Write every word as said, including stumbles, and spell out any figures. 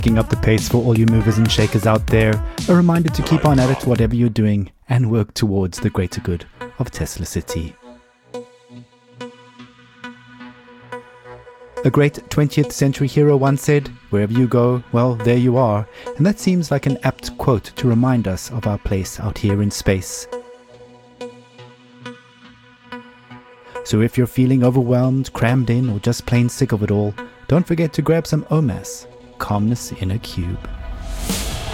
Picking up the pace for all you movers and shakers out there. A reminder to keep on at it whatever you're doing and work towards the greater good of Tesla City. A great twentieth century hero once said, "Wherever you go, well, there you are." And that seems like an apt quote to remind us of our place out here in space. So if you're feeling overwhelmed, crammed in, or just plain sick of it all, don't forget to grab some O M A S, Calmness in a Cube.